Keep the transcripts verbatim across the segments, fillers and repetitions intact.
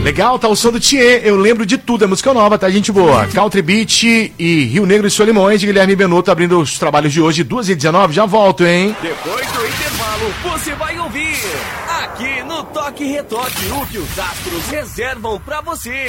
Legal, tá o som do Thier, eu lembro de tudo, é música nova, tá, gente boa. Country Beat e Rio Negro e Solimões de Guilherme Benuto abrindo os trabalhos de hoje, duas e dezenove, já volto, hein? Depois do intervalo, você vai ouvir aqui no Toque Retoque o que os astros reservam pra você.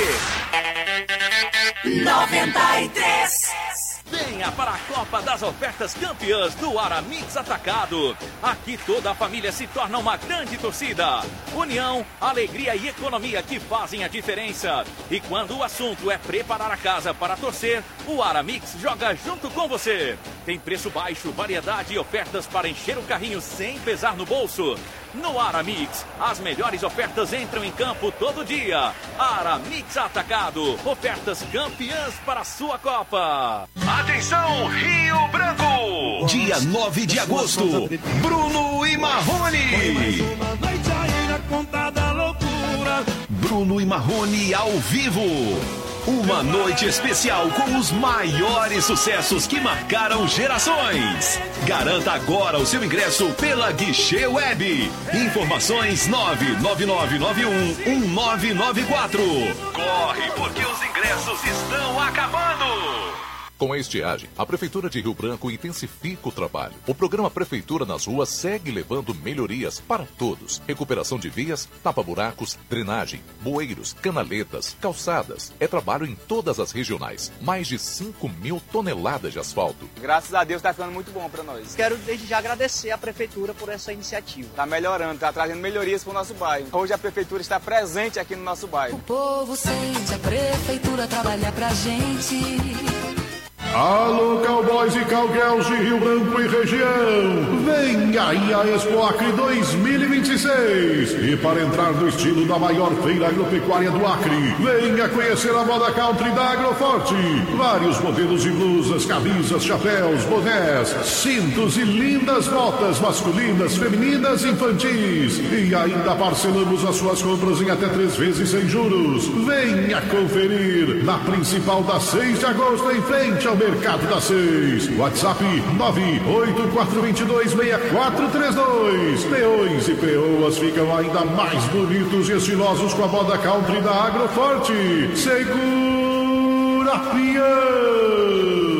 noventa e três. Venha para a Copa das Ofertas Campeãs do Aramix Atacado. Aqui toda a família se torna uma grande torcida. União, alegria e economia que fazem a diferença. E quando o assunto é preparar a casa para torcer, o Aramix joga junto com você. Tem preço baixo, variedade e ofertas para encher o carrinho sem pesar no bolso. No Aramix, as melhores ofertas entram em campo todo dia. Aramix Atacado, ofertas campeãs para a sua Copa. Atenção, Rio Branco! Dia nove de agosto, Bruno e Marrone. Bruno e Marrone ao vivo. Uma noite especial com os maiores sucessos que marcaram gerações. Garanta agora o seu ingresso pela Guichê Web. Informações nove nove nove nove um um nove nove quatro. Corre, porque os ingressos estão acabando. Com a estiagem, a Prefeitura de Rio Branco intensifica o trabalho. O programa Prefeitura nas Ruas segue levando melhorias para todos. Recuperação de vias, tapa-buracos, drenagem, bueiros, canaletas, calçadas. É trabalho em todas as regionais. Mais de cinco mil toneladas de asfalto. Graças a Deus está ficando muito bom para nós. Quero desde já agradecer à Prefeitura por essa iniciativa. Está melhorando, está trazendo melhorias para o nosso bairro. Hoje a Prefeitura está presente aqui no nosso bairro. O povo sente a Prefeitura trabalhar pra gente. Alô, cowboys e cowgirls de Rio Branco e região. Vem aí a Expo Acre dois mil e vinte e seis. E para entrar no estilo da maior feira agropecuária do Acre, venha conhecer a moda country da Agroforte. Vários modelos de blusas, camisas, chapéus, bonés, cintos e lindas botas masculinas, femininas e infantis. E ainda parcelamos as suas compras em até três vezes sem juros. Venha conferir na principal da seis de agosto, em frente ao Mercado da Seis. WhatsApp nove oito quatro dois dois seis quatro três dois. Peões e peoas ficam ainda mais bonitos e estilosos com a moda country da Agroforte. Segura, peão!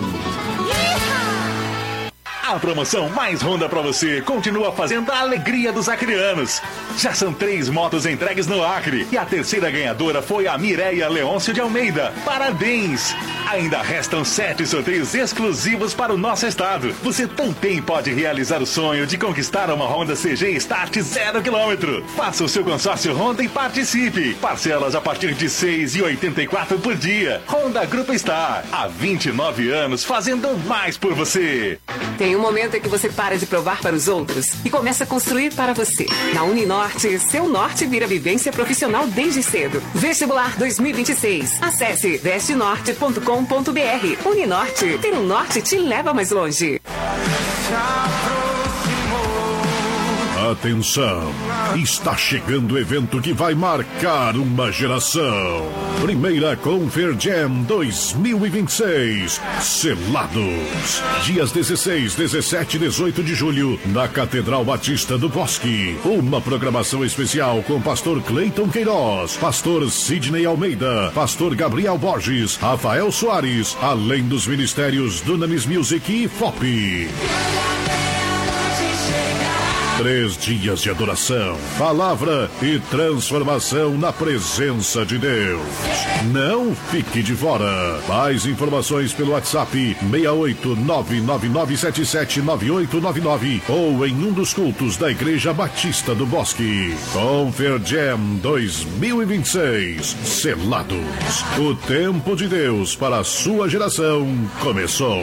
A promoção mais Honda pra você continua fazendo a alegria dos acreanos. Já são três motos entregues no Acre e a terceira ganhadora foi a Mireia Leôncio de Almeida. Parabéns! Ainda restam sete sorteios exclusivos para o nosso estado. Você também pode realizar o sonho de conquistar uma Honda C G Start zero quilômetro. Faça o seu consórcio Honda e participe. Parcelas a partir de seis reais e oitenta e quatro centavos por dia. Honda Grupo Star, há vinte e nove anos fazendo mais por você. Tem um momento em que você para de provar para os outros e começa a construir para você. Na Uninorte, seu norte vira vivência profissional desde cedo. Vestibular dois mil e vinte e seis. Acesse veste norte ponto com ponto br. Uninorte, ter um norte te leva mais longe. Atenção, está chegando o evento que vai marcar uma geração. Primeira Conferjam dois mil e vinte e seis, Selados. Dias dezesseis, dezessete e dezoito de julho, na Catedral Batista do Bosque. Uma programação especial com pastor Cleiton Queiroz, pastor Sidney Almeida, pastor Gabriel Borges, Rafael Soares, além dos ministérios Dunamis Music e F O P. Três dias de adoração, palavra e transformação na presença de Deus. Não fique de fora. Mais informações pelo WhatsApp seis oito nove nove nove sete sete nove oito nove nove ou em um dos cultos da Igreja Batista do Bosque. Conferjam dois mil e vinte e seis, Selados. O tempo de Deus para a sua geração começou.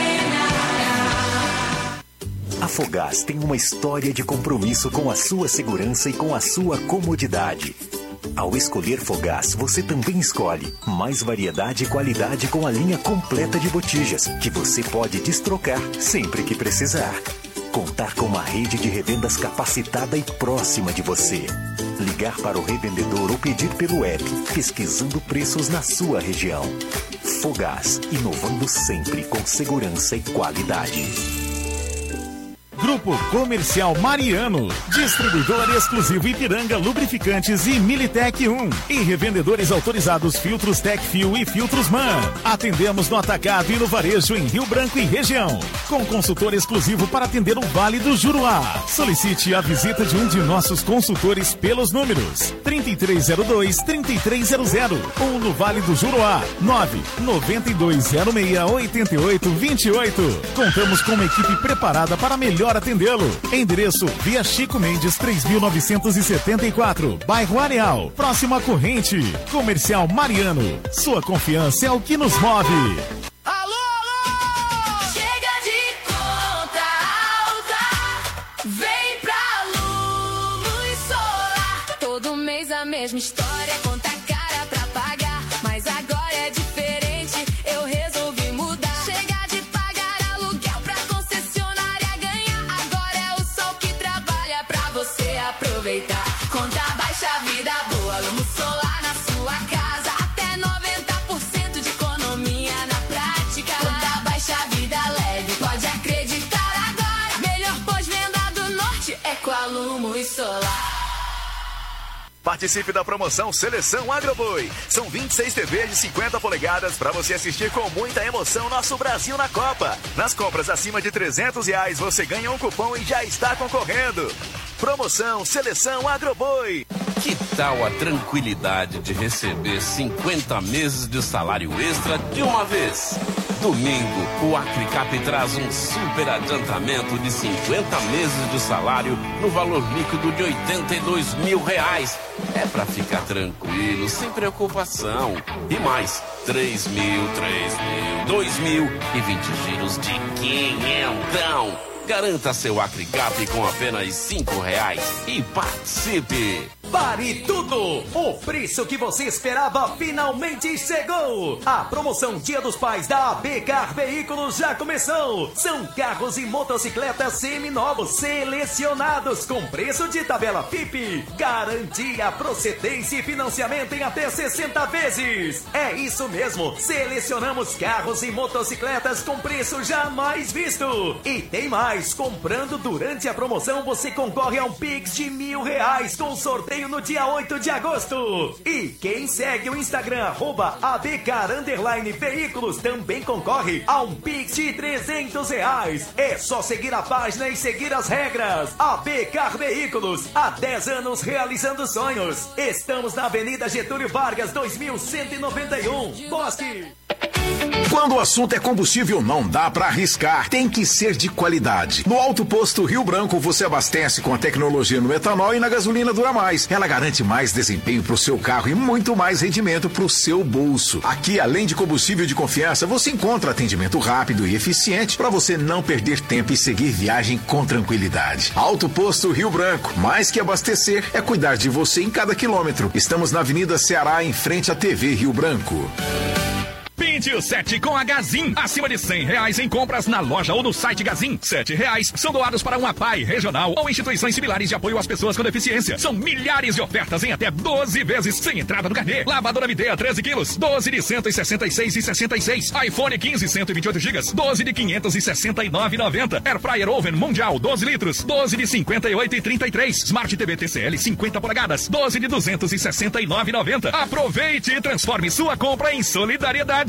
A Fogás tem uma história de compromisso com a sua segurança e com a sua comodidade. Ao escolher Fogás, você também escolhe mais variedade e qualidade com a linha completa de botijas, que você pode destrocar sempre que precisar. Contar com uma rede de revendas capacitada e próxima de você. Ligar para o revendedor ou pedir pelo app, pesquisando preços na sua região. Fogás, inovando sempre com segurança e qualidade. Grupo Comercial Mariano, distribuidor exclusivo Ipiranga Lubrificantes e Militec um e revendedores autorizados Filtros Tecfil e Filtros Man. Atendemos no atacado e no varejo em Rio Branco e região, com consultor exclusivo para atender o Vale do Juruá. Solicite a visita de um de nossos consultores pelos números trinta e três zero dois, trinta e três zero zero ou no Vale do Juruá nove nove dois zero seis oito oito dois oito. Contamos com uma equipe preparada para melhor atendê-lo. Endereço Via Chico Mendes três mil novecentos e setenta e quatro, Bairro Areal, próximo à Corrente. Comercial Mariano, sua confiança é o que nos move. Alô, alô! Chega de conta alta, vem pra Luz Solar. Todo mês a mesma história, conta cara pra pagar, mas agora é diferente, eu resolvi mudar. Chega de pagar aluguel pra concessionária ganhar, agora é o sol que trabalha pra você aproveitar. Conta baixa, vida boa, Luz Solar na sua casa, até noventa por cento de economia na prática. Conta baixa, vida leve, pode acreditar agora. Melhor pós-venda do norte é com a Luz Solar. Participe da promoção Seleção Agroboi. São vinte e seis T Vs de cinquenta polegadas para você assistir com muita emoção nosso Brasil na Copa. Nas compras acima de trezentos reais você ganha um cupom e já está concorrendo. Promoção Seleção Agroboi. Que tal a tranquilidade de receber cinquenta meses de salário extra de uma vez? Domingo, o Acrecap traz um super adiantamento de cinquenta meses de salário no valor líquido de oitenta e dois mil reais. É pra ficar tranquilo, sem preocupação. E mais, três mil, três mil, dois mil e vinte giros de quinhentão. Garanta seu Acrecap com apenas cinco reais e participe! Pare tudo! O preço que você esperava finalmente chegou! A promoção Dia dos Pais da A B Car Veículos já começou! São carros e motocicletas seminovos selecionados com preço de tabela F I P. Garantia, procedência e financiamento em até sessenta vezes. É isso mesmo! Selecionamos carros e motocicletas com preço jamais visto. E tem mais! Comprando durante a promoção você concorre a um Pix de mil reais com sorteio no dia oito de agosto. E quem segue o Instagram arroba abcar underline veículos também concorre a um Pix de trezentos reais. É só seguir a página e seguir as regras. Abcar Veículos, há dez anos realizando sonhos. Estamos na Avenida Getúlio Vargas, dois mil cento e noventa e um, Bosque. Quando o assunto é combustível, não dá pra arriscar. Tem que ser de qualidade. No Alto Posto Rio Branco, você abastece com a tecnologia no etanol e na gasolina Dura Mais. Ela garante mais desempenho pro seu carro e muito mais rendimento pro seu bolso. Aqui, além de combustível de confiança, você encontra atendimento rápido e eficiente para você não perder tempo e seguir viagem com tranquilidade. Alto Posto Rio Branco. Mais que abastecer, é cuidar de você em cada quilômetro. Estamos na Avenida Ceará, em frente à T V Rio Branco. Pinte o sete com a Gazin. Acima de cem reais em compras na loja ou no site Gazin. Sete reais são doados para uma P A I regional ou instituições similares de apoio às pessoas com deficiência. São milhares de ofertas em até doze vezes sem entrada no carnê. Lavadora Midea treze quilos, doze de cento e sessenta e seis e sessenta e seis. iPhone quinze, cento e vinte e oito gigas, doze de quinhentos e sessenta e nove e noventa. Air Fryer Oven Mundial doze litros, doze de cinquenta e oito e trinta e três. Smart T V T C L cinquenta polegadas, doze de duzentos e sessenta e nove e noventa. Aproveite e transforme sua compra em solidariedade.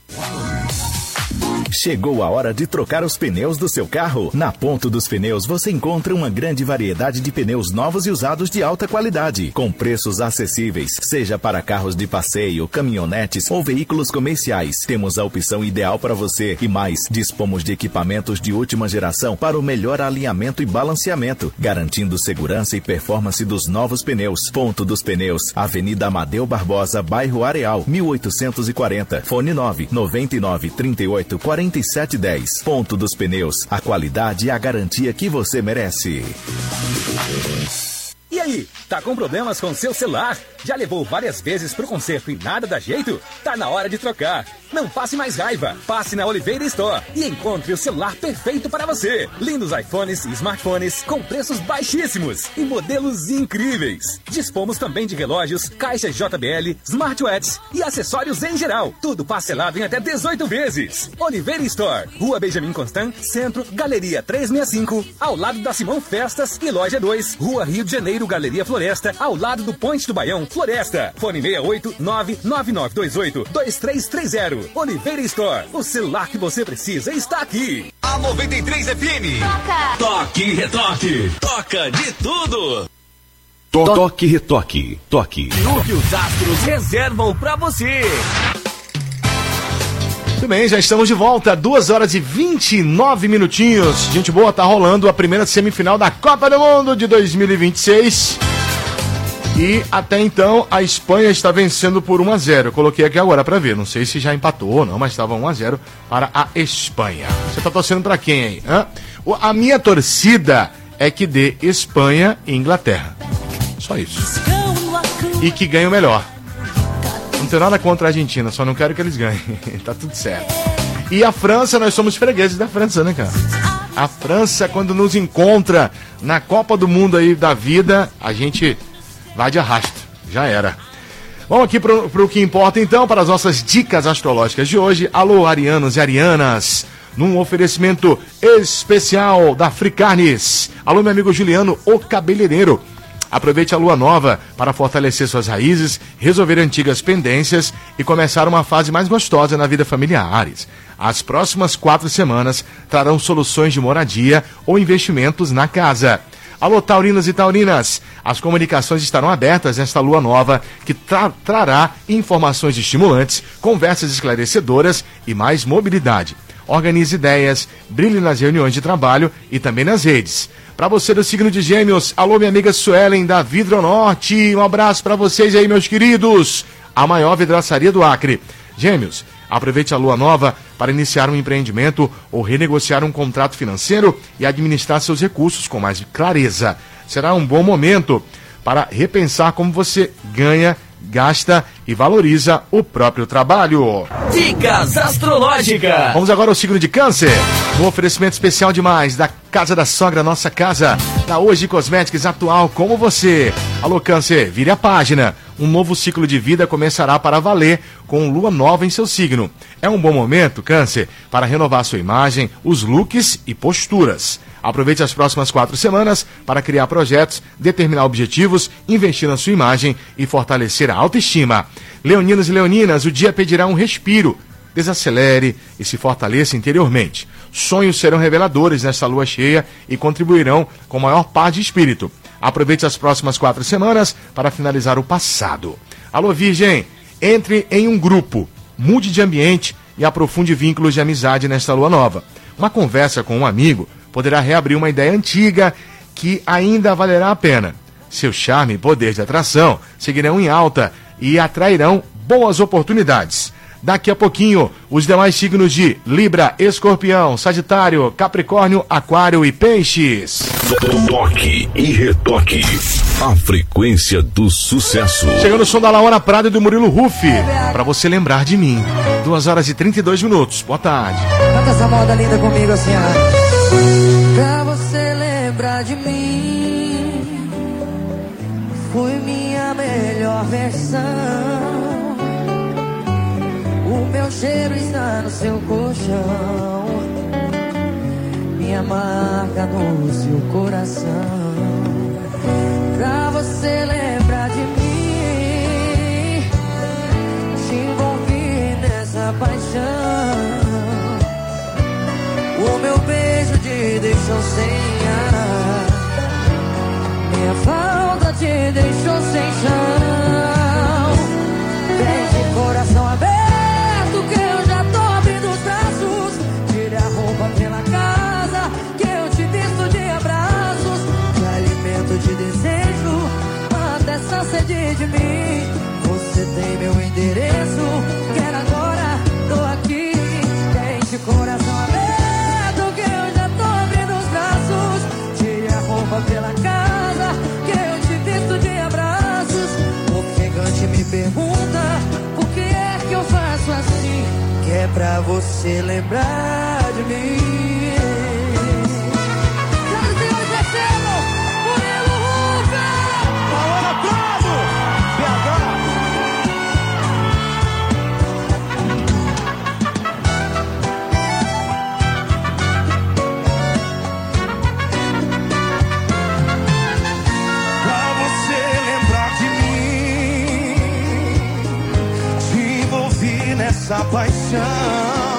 Chegou a hora de trocar os pneus do seu carro. Na Ponto dos Pneus você encontra uma grande variedade de pneus novos e usados de alta qualidade, com preços acessíveis, seja para carros de passeio, caminhonetes ou veículos comerciais. Temos a opção ideal para você e mais, dispomos de equipamentos de última geração para o melhor alinhamento e balanceamento, garantindo segurança e performance dos novos pneus. Ponto dos Pneus, Avenida Amadeu Barbosa, Bairro Areal, mil oitocentos e quarenta. Fone nove nove nove, trinta e oito, quarenta e sete dez. Ponto dos Pneus, a qualidade e a garantia que você merece. E aí, tá com problemas com seu celular? Já levou várias vezes pro conserto e nada dá jeito? Tá na hora de trocar. Não passe mais raiva. Passe na Oliveira Store e encontre o celular perfeito para você. Lindos iPhones e smartphones com preços baixíssimos e modelos incríveis. Dispomos também de relógios, caixas J B L, smartwatches e acessórios em geral. Tudo parcelado em até dezoito vezes. Oliveira Store, Rua Benjamin Constant, Centro, Galeria trezentos e sessenta e cinco, ao lado da Simão Festas e Loja dois, Rua Rio de Janeiro, Galeria Floresta, ao lado do Ponte do Baião, Floresta. Fone seis oito nove nove nove dois oito dois três três zero. Oliveira Store, o celular que você precisa está aqui. A noventa e três F M. Toca! Toque e retoque. Toca de tudo. Toque e retoque. Toque. O que os astros reservam pra você. Muito bem, já estamos de volta, duas horas e vinte e nove minutinhos. Gente boa, tá rolando a primeira semifinal da Copa do Mundo de dois mil e vinte e seis. E até então a Espanha está vencendo por um a zero. Eu coloquei aqui agora para ver, não sei se já empatou ou não, mas estava um a zero para a Espanha. Você tá torcendo para quem aí? Hã? A minha torcida é que dê Espanha e Inglaterra. Só isso. E que ganhe o melhor. Não tenho nada contra a Argentina, só não quero que eles ganhem. Tá tudo certo. E a França, nós somos fregueses da França, né, cara? A França, quando nos encontra na Copa do Mundo aí da vida, a gente vai de arrasto. Já era. Vamos aqui pro, pro que importa, então, para as nossas dicas astrológicas de hoje. Alô, arianos e arianas. Num oferecimento especial da Fricarnes. Alô, meu amigo Juliano, o cabeleireiro. Aproveite a lua nova para fortalecer suas raízes, resolver antigas pendências e começar uma fase mais gostosa na vida familiar. Áries. As próximas quatro semanas trarão soluções de moradia ou investimentos na casa. Alô, taurinos e taurinas, as comunicações estarão abertas nesta lua nova que tra- trará informações estimulantes, conversas esclarecedoras e mais mobilidade. Organize ideias, brilhe nas reuniões de trabalho e também nas redes. Para você do signo de Gêmeos, alô, minha amiga Suelen da Vidronorte, um abraço para vocês aí, meus queridos. A maior vidraçaria do Acre. Gêmeos, aproveite a lua nova para iniciar um empreendimento ou renegociar um contrato financeiro e administrar seus recursos com mais clareza. Será um bom momento para repensar como você ganha, gasta e valoriza o próprio trabalho. Dicas astrológicas. Vamos agora ao signo de Câncer. Um oferecimento especial demais da Casa da Sogra, nossa casa. Da Hoje Cosméticos, atual como você. Alô, Câncer, vire a página. Um novo ciclo de vida começará para valer com lua nova em seu signo. É um bom momento, Câncer, para renovar sua imagem, os looks e posturas. Aproveite as próximas quatro semanas para criar projetos, determinar objetivos, investir na sua imagem e fortalecer a autoestima. Leoninos e leoninas, o dia pedirá um respiro. Desacelere e se fortaleça interiormente. Sonhos serão reveladores nesta lua cheia e contribuirão com maior paz de espírito. Aproveite as próximas quatro semanas para finalizar o passado. Alô, Virgem, entre em um grupo, mude de ambiente e aprofunde vínculos de amizade nesta lua nova. Uma conversa com um amigo poderá reabrir uma ideia antiga que ainda valerá a pena. Seu charme e poder de atração seguirão em alta e atrairão boas oportunidades. Daqui a pouquinho, os demais signos de Libra, Escorpião, Sagitário, Capricórnio, Aquário e Peixes. Toque e retoque. A frequência do sucesso. Chegando o som da Laura Prado e do Murilo Rufi. Pra você lembrar de mim. duas horas e trinta e dois minutos. Boa tarde. Canta essa moda linda comigo assim, ó. Pra você lembrar de mim. Foi minha melhor versão. O meu cheiro está no seu colchão, minha marca no seu coração. Pra você lembrar de mim, te envolvi nessa paixão. O meu beijo te deixou sem ar, minha falta te deixou sem chão. Deixe coração aberto, pela casa, que eu te visto de abraços, te alimento de desejo, mata essa sede de mim. Você tem meu endereço, quero agora, tô aqui. Deixe coração aberto, que eu já tô abrindo os braços. você lembrar de mim. Senhoras e senhores, recebam Murilo Ruffer! Paola Prado! B H! Pra você lembrar de mim, te envolvi nessa paixão.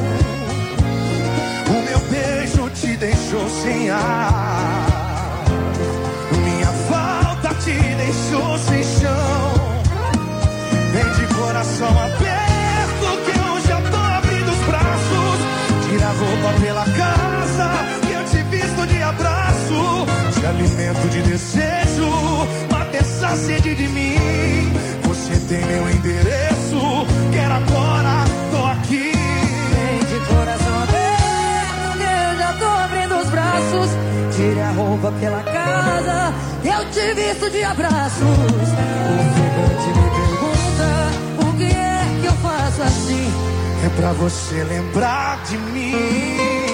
O meu beijo te deixou sem ar, minha falta te deixou sem chão. Vem de coração aberto que eu já tô abrindo os braços. Tira a roupa pela casa que eu te visto de abraço. Te alimento de desejo, mata essa sede de mim. Você tem meu endereço, quero agora, tô aqui. Vem de coração aberto que eu já tô abrindo os braços. Tire a roupa pela casa que eu te visto de abraços. O ficante me pergunta o que é que eu faço assim. É pra você lembrar de mim.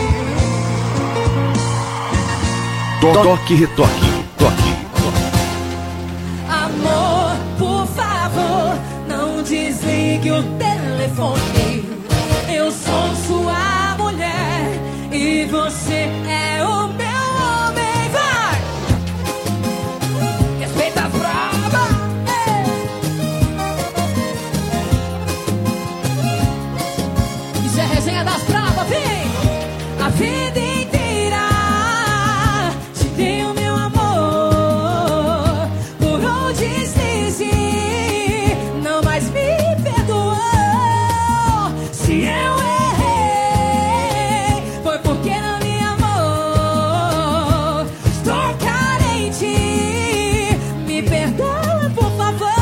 Toque, retoque, toque. Amor, por favor, não desligue o telefone. Eu sou sua mulher e você é o meu homem. Vai! Respeita a prova. Isso é resenha das bravas, vem! A vida inteira te dei o meu amor. Por onde deslize, não mais me perdoou. Se eu errei, foi porque não me amou. Estou carente, me perdoa, por favor.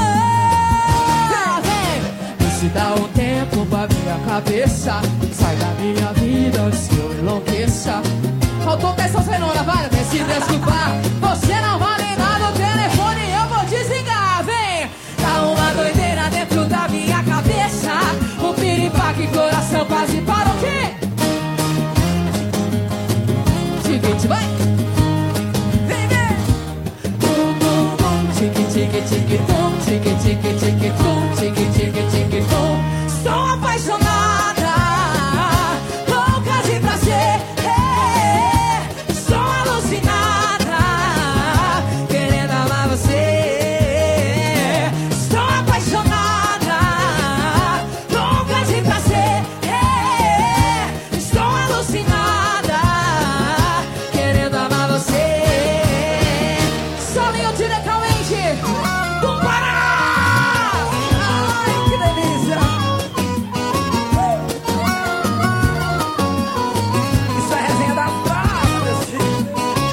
Vem, se dá um tempo pra minha cabeça. Sai da minha vida antes que eu enlouqueça. Faltou testosterona, vai, vem se desculpar. Você não vale nada, o telefone eu vou desligar. Vem, tá uma doideira dentro da minha cabeça. O piripaque, coração quase para o quê? Tique, vai. Vem, vem. Bum, bum, bum. Tique, tique, tique, tum. Tique, tique, tique, tum. Tique, tique, tique, tum. Sou apaixonada, louca de prazer. Sou alucinada, querendo amar você. Estou apaixonada, louca de prazer. Estou alucinada, querendo amar você. Solinho diretamente do Pará. Ai, que delícia. Isso é resenha da praia, meu filho.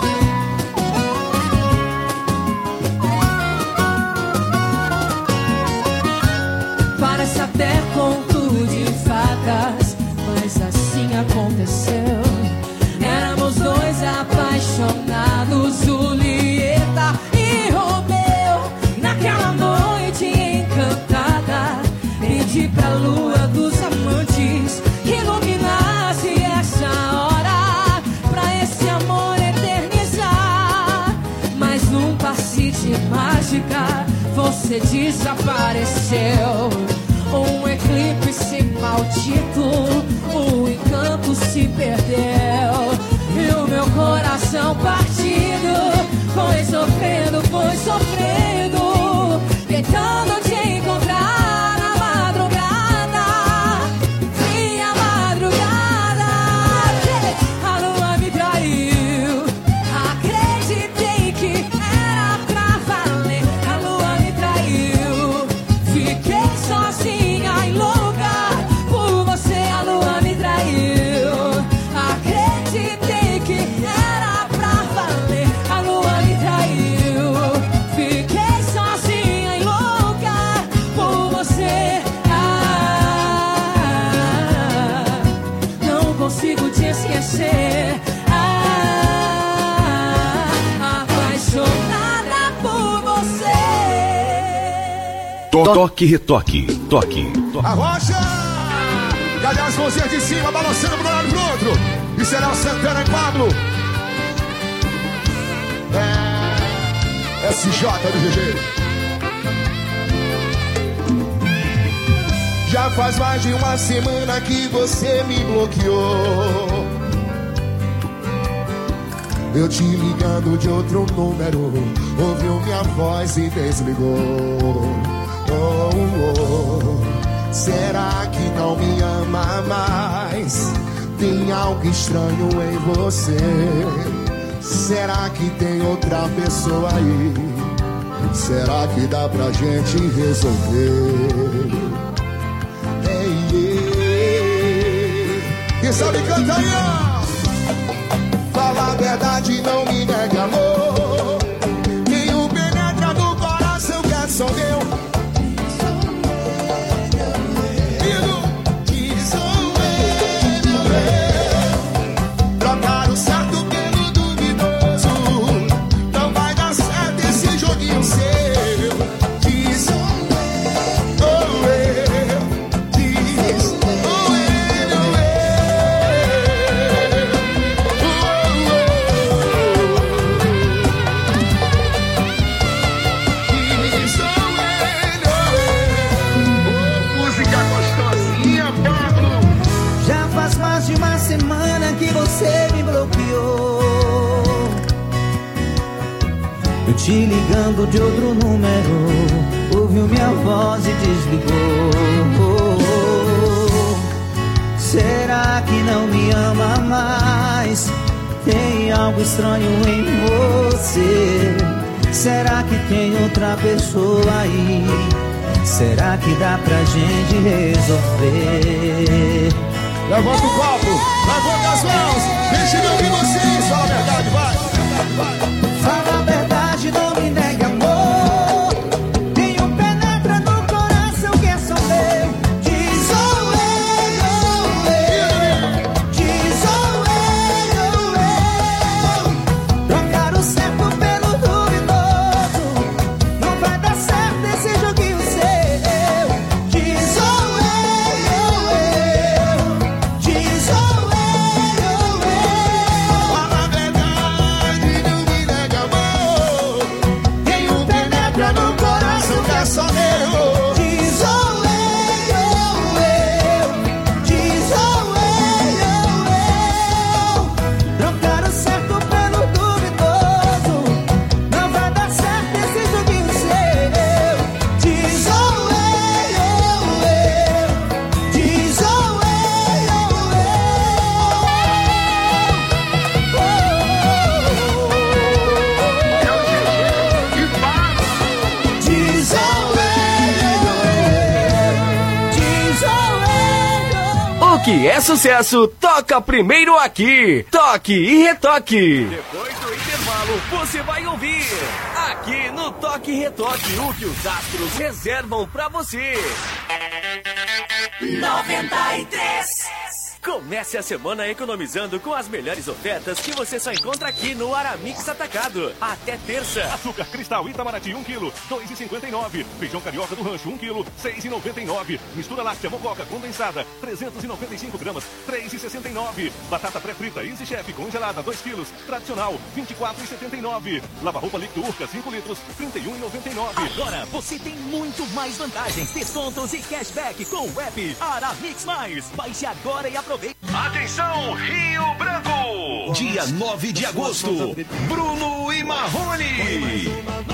Parece até conto de fadas, mas assim aconteceu. Éramos dois apaixonados, Julieta e Romeu. Naquela noite encantada, pedi pra lua dos amantes que iluminasse essa hora, pra esse amor eternizar. Mas num passe de mágica você desapareceu. Um eclipse maldito, o encanto se perdeu. E o meu coração partido foi sofrendo, foi sofrendo, tentando te encontrar na madrugada. Fria madrugada, a lua me traiu. Acreditei que era pra valer. A lua me traiu. Fiquei sozinha e louca por você. A lua me traiu. Acreditei que era pra valer. A lua me traiu. Fiquei sozinha e louca por você. Ah, não consigo te esquecer. Ah, apaixonada por você. Toque, retoque, toque. Arrocha! Cadê as mãozinhas de cima, balançando pro lado e pro outro? E será o Santana e Pablo. É, S J do G G. Já faz mais de uma semana que você me bloqueou. Eu te ligando de outro número, ouviu minha voz e desligou. Oh, oh. Será que não me ama mais? Tem algo estranho em você. Será que tem outra pessoa aí? Será que dá pra gente resolver? Ei, ei. Quem sabe canta aí, ó. Fala a verdade, não me nega amor. Quem o penetra no coração quer só eu. Trocar o certo pelo duvidoso. Não vai dar certo esse joguinho seu. Diz oh eu. Diz oh eu. Diz oh eu. Música gostosinha, Pablo. Já faz mais de uma semana que você me bloqueou. Eu te ligando de outro número, ouviu minha voz e desligou. Será que não me ama mais? Tem algo estranho em você. Será que tem outra pessoa aí? Será que dá pra gente resolver? Levanta o copo, levanta as mãos. Deixa eu ouvir vocês. Fala a verdade, vai. Fala a verdade, não me nega amor. Tem um penetra no coração que é só meu. Diz oh eu. Diz oh eu. Trocar o certo pelo duvidoso. Não vai dar certo esse joguinho seu. Diz oh eu. Diz oh eu. Fala a verdade, não me nega amor. Quem o penetra no coração quer só eu. Diz oh eu. Diz oh eu. Trocar o certo pelo duvidoso. Não vai dar certo esse joguinho seu. Diz oh eu. Diz oh Diz oh Diz oh O que é sucesso, toca primeiro aqui. Toque e retoque. Depois do intervalo, você vai ouvir aqui no Toque e Retoque o que os astros reservam pra você. noventa e três. Comece a semana economizando com as melhores ofertas que você só encontra aqui no Aramix Atacado. Até terça. Açúcar cristal Itamaraty um quilo, dois reais e cinquenta e nove centavos. Feijão carioca do rancho um quilo, seis reais e noventa e nove centavos. Mistura láctea mococa condensada, trezentos e noventa e cinco gramas, três reais e sessenta e nove centavos. Batata pré-frita Easy Chef congelada dois quilos, tradicional, vinte e quatro reais e setenta e nove centavos. Lava-roupa líquido Urca cinco litros, trinta e um reais e noventa e nove centavos. Agora você tem muito mais vantagens, descontos e cashback com o app Aramix Mais. Baixe agora e aproveite. Atenção, Rio Branco! Dia nove de agosto, Bruno e Marrone.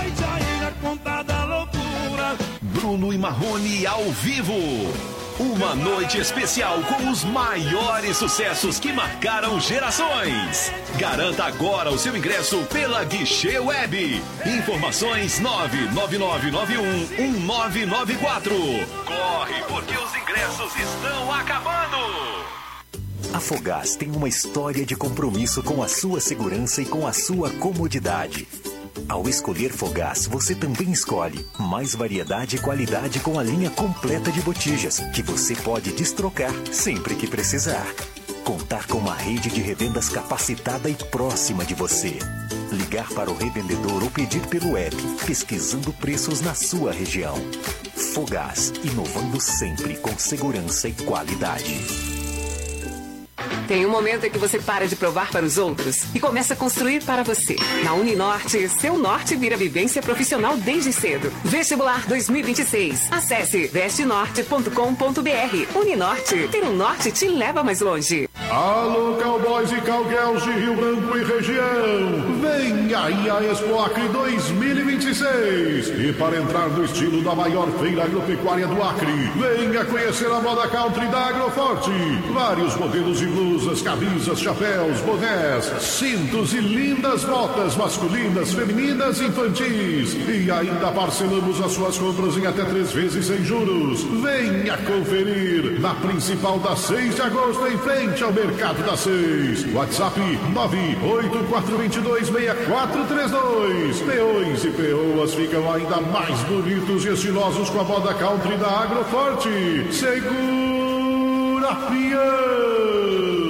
Bruno e Marrone ao vivo. Uma noite especial com os maiores sucessos que marcaram gerações. Garanta agora o seu ingresso pela Guichê Web. Informações nove nove nove nove um um nove nove quatro. Corre, porque os ingressos estão acabando! A Fogás tem uma história de compromisso com a sua segurança e com a sua comodidade. Ao escolher Fogás, você também escolhe mais variedade e qualidade com a linha completa de botijas, que você pode destrocar sempre que precisar. Contar com uma rede de revendas capacitada e próxima de você. ligar para o revendedor ou pedir pelo app, pesquisando preços na sua região. Fogás, inovando sempre com segurança e qualidade. Tem um momento em que você para de provar para os outros e começa a construir para você. Na Uninorte, seu norte vira vivência profissional desde cedo. Vestibular dois mil e vinte e seis. Acesse veste norte ponto com ponto br. Uninorte, ter um norte te leva mais longe. Alô, cowboys e cowgirls de Rio Branco e região. Vem aí a Expo Acre dois mil e vinte e seis. E para entrar no estilo da maior feira agropecuária do Acre, venha conhecer a moda country da Agroforte. Vários modelos de blusas, camisas, chapéus, bonés, cintos e lindas botas masculinas, femininas e infantis. E ainda parcelamos as suas compras em até três vezes sem juros. Venha conferir na principal da seis de agosto, em frente ao Mercado da Seis. WhatsApp nove oito quatro dois dois seis quatro três dois. Peões e peoas ficam ainda mais bonitos e estilosos com a moda country da Agroforte. Segura, peão!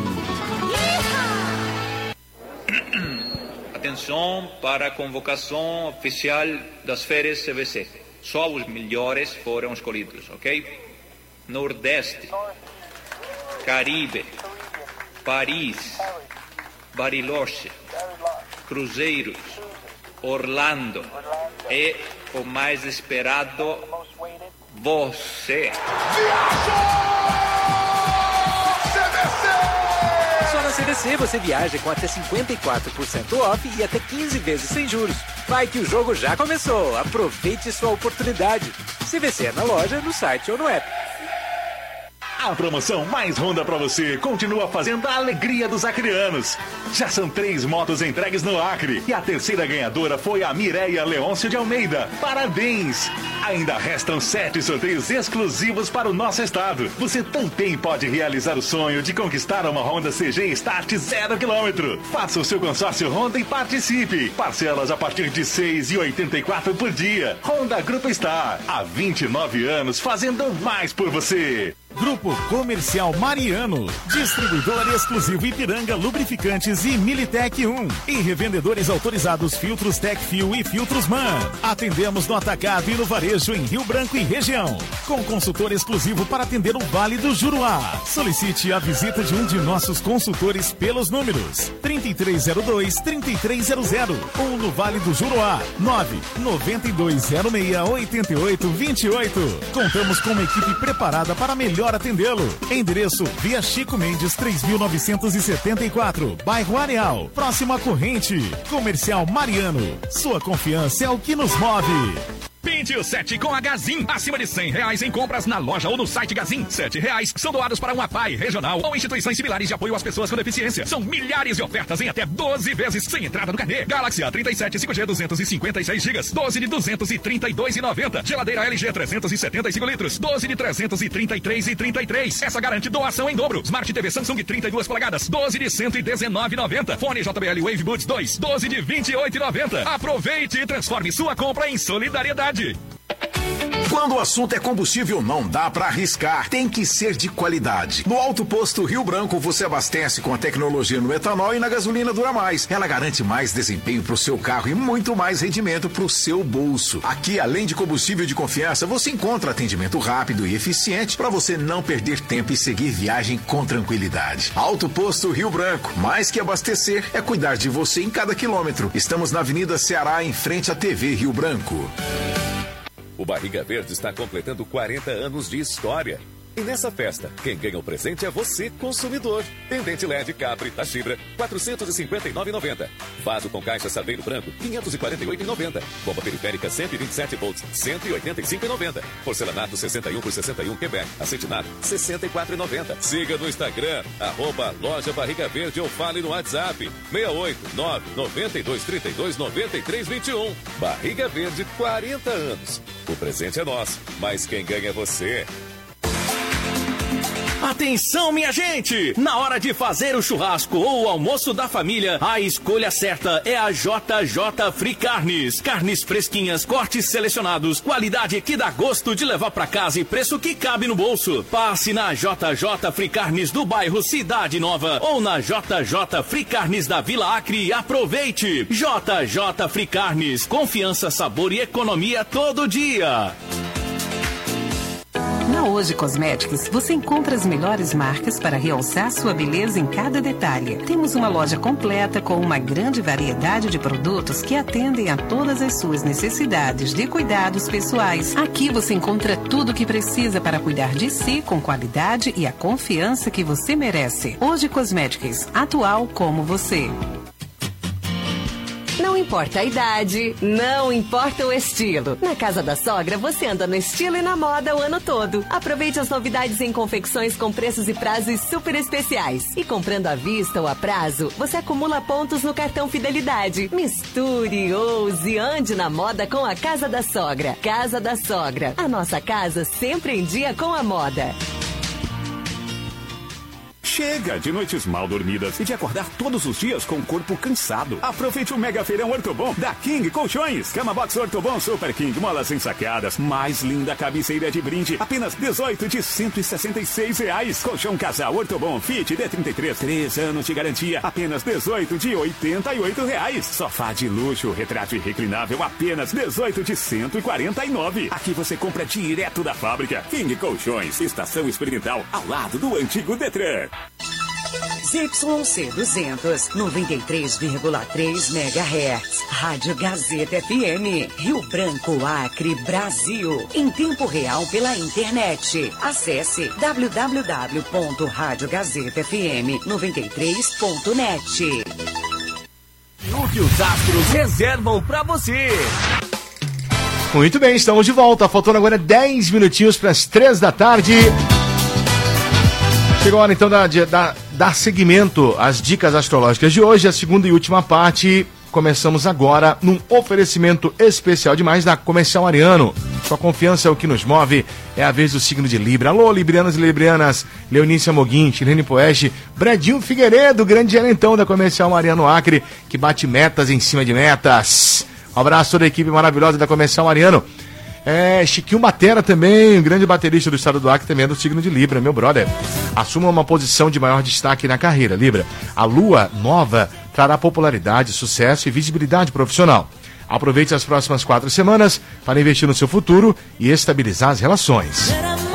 Atenção para a convocação oficial das férias C V C. Só os melhores foram escolhidos, ok? Nordeste, Caribe, Paris, Bariloche, Cruzeiros, Orlando e o mais esperado, você. Só na C V C você viaja com até cinquenta e quatro por cento off e até quinze vezes sem juros. Vai que o jogo já começou. Aproveite sua oportunidade. C V C é na loja, no site ou no app. A promoção mais Honda pra você continua fazendo a alegria dos acreanos. Já são três motos entregues no Acre e a terceira ganhadora foi a Mireia Leôncio de Almeida. Parabéns! Ainda restam sete sorteios exclusivos para o nosso estado. Você também pode realizar o sonho de conquistar uma Honda C G Start zero quilômetro. Faça o seu consórcio Honda e participe. Parcelas a partir de seis reais e oitenta e quatro centavos por dia. Honda Grupo Star, há vinte e nove anos fazendo mais por você. Grupo Comercial Mariano, distribuidor exclusivo Ipiranga Lubrificantes e Militec um e revendedores autorizados Filtros Tecfil e Filtros Man. Atendemos no atacado e no varejo em Rio Branco e região, com consultor exclusivo para atender o Vale do Juruá. Solicite a visita de um de nossos consultores pelos números trinta e três zero dois, trinta e três zero zero ou no Vale do Juruá nove nove dois zero seis oito oito dois oito. Contamos com uma equipe preparada para melhor atendê-lo. Endereço Via Chico Mendes três mil novecentos e setenta e quatro, Bairro Areal, próximo à Corrente. Comercial Mariano, sua confiança é o que nos move. Pinte o sete com a Gazin. Acima de cem reais em compras na loja ou no site Gazin. Sete reais são doados para uma A P A I regional ou instituições similares de apoio às pessoas com deficiência. São milhares de ofertas em até doze vezes sem entrada no carnê. Galaxy A trinta e sete cinco G duzentos e cinquenta e seis gigas. doze de duzentos e trinta e dois reais e noventa centavos. Geladeira L G trezentos e setenta e cinco litros. doze de trezentos e trinta e três reais e trinta e três centavos. Essa garante doação em dobro. Smart T V Samsung trinta e duas polegadas. doze de cento e dezenove reais e noventa centavos. Fone J B L Wave Buds dois. doze de vinte e oito reais e noventa centavos. Aproveite e transforme sua compra em solidariedade. Quando o assunto é combustível, não dá para arriscar. Tem que ser de qualidade. No Alto Posto Rio Branco, você abastece com a tecnologia no etanol e na gasolina Dura Mais. Ela garante mais desempenho para o seu carro e muito mais rendimento para o seu bolso. Aqui, além de combustível de confiança, você encontra atendimento rápido e eficiente para você não perder tempo e seguir viagem com tranquilidade. Alto Posto Rio Branco. Mais que abastecer, é cuidar de você em cada quilômetro. Estamos na Avenida Ceará, em frente à T V Rio Branco. O Barriga Verde está completando quarenta anos de história. E nessa festa, quem ganha o presente é você, consumidor. Pendente L E D Capri Tachibra, quatrocentos e cinquenta e nove reais e noventa centavos. Vaso com caixa Saveiro Branco, quinhentos e quarenta e oito reais e noventa centavos. Bomba periférica cento e vinte e sete volts, cento e oitenta e cinco reais e noventa centavos. Porcelanato sessenta e um por sessenta e um Quebec. Acetinato, sessenta e quatro reais e noventa centavos. Siga no Instagram, arroba Loja Barriga Verde ou fale no WhatsApp, seis oito nove nove dois três dois nove três dois um. Barriga Verde, quarenta anos. O presente é nosso, mas quem ganha é você. Atenção, minha gente! Na hora de fazer o churrasco ou o almoço da família, a escolha certa é a J J Free Carnes. Carnes fresquinhas, cortes selecionados, qualidade que dá gosto de levar pra casa e preço que cabe no bolso. Passe na J J Free Carnes do bairro Cidade Nova ou na J J Free Carnes da Vila Acre e aproveite. J J Free Carnes, confiança, sabor e economia todo dia. Na Hoje Cosméticos, você encontra as melhores marcas para realçar sua beleza em cada detalhe. Temos uma loja completa com uma grande variedade de produtos que atendem a todas as suas necessidades de cuidados pessoais. Aqui você encontra tudo o que precisa para cuidar de si com qualidade e a confiança que você merece. Hoje Cosméticos, atual como você. Não importa a idade, não importa o estilo. Na Casa da Sogra, você anda no estilo e na moda o ano todo. Aproveite as novidades em confecções com preços e prazos super especiais. E comprando à vista ou a prazo, você acumula pontos no cartão Fidelidade. Misture, ouse, ande na moda com a Casa da Sogra. Casa da Sogra, a nossa casa sempre em dia com a moda. Chega de noites mal dormidas e de acordar todos os dias com o corpo cansado. Aproveite o Mega Feirão Ortobon da King Colchões. Cama Box Ortobon Super King, molas ensaqueadas. Mais linda cabeceira de brinde, apenas dezoito de cento e sessenta e seis reais. Colchão Casal Ortobon Fit D trinta e três, três anos de garantia, apenas dezoito de oitenta e oito reais. Sofá de luxo, retrátil e reclinável, apenas dezoito de cento e quarenta e nove. Aqui você compra direto da fábrica. King Colchões, estação experimental ao lado do antigo Detran. Z Y C duzentos, noventa e três vírgula três megahertz. Rádio Gazeta F M. Rio Branco, Acre, Brasil. Em tempo real pela internet. Acesse w w w ponto rádio gazeta f m noventa e três ponto net. O que os astros reservam pra você. Muito bem, estamos de volta. Faltando agora dez minutinhos para as três da tarde. Chegou a hora então da, da, dar seguimento às dicas astrológicas de hoje, a segunda e última parte. Começamos agora num oferecimento especial demais da Comercial Ariano. Sua confiança é o que nos move, é a vez do signo de Libra. Alô, librianos e librianas, Leonícia Moguin, Chilene Poeste, Bradinho Figueiredo, grande gerentão da Comercial Ariano Acre, que bate metas em cima de metas. Um abraço a toda a equipe maravilhosa da Comercial Ariano. É, Chiquinho Batera também, um grande baterista do estado do Acre, também é do signo de Libra, meu brother. Assuma uma posição de maior destaque na carreira, Libra. A lua nova trará popularidade, sucesso e visibilidade profissional. Aproveite as próximas quatro semanas para investir no seu futuro e estabilizar as relações.